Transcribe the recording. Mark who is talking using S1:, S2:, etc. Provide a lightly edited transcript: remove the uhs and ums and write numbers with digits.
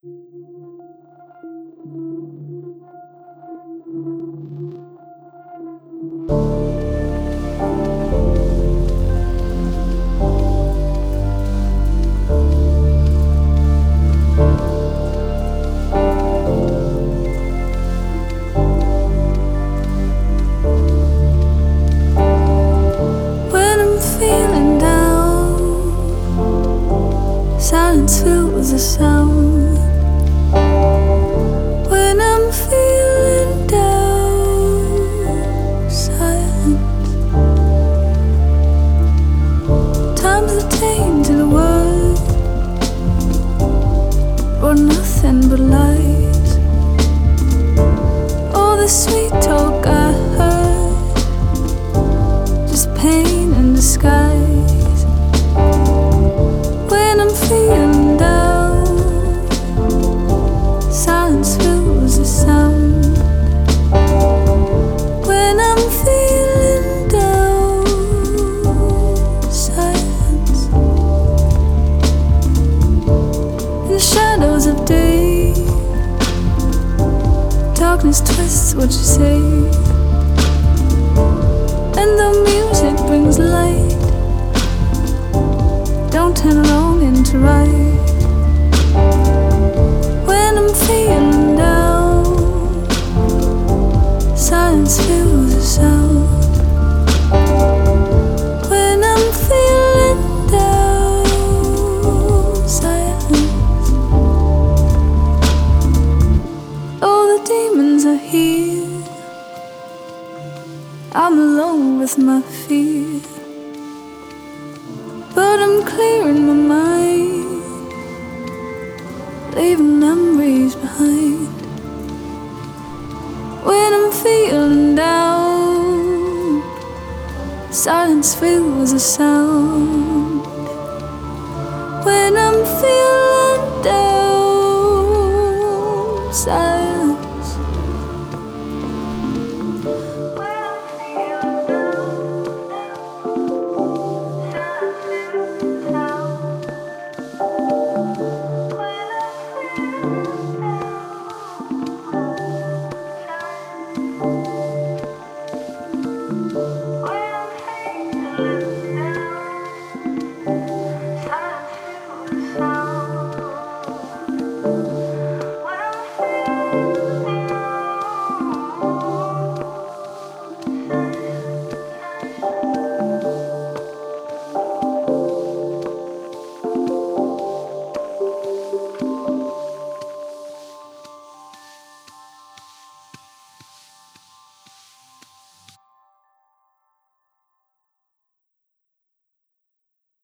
S1: When I'm feeling down, silence fills the sound. When I'm feeling down, silence. Time's a taint to the world, or nothing but lies. All the sweet talk I heard, just pain in disguise. When I'm feeling down, silence fills the sound. When I'm feeling down, silence. In the shadows of day, darkness twists what you say, and the music brings light. Don't turn along into right. When I'm feeling down, silence fills the sound. When I'm feeling down, silence. All the demons are here, I'm alone with my fear, but I'm clearing my mind, leaving memories behind. When I'm feeling down, silence fills the sound. When I'm feeling down, silence.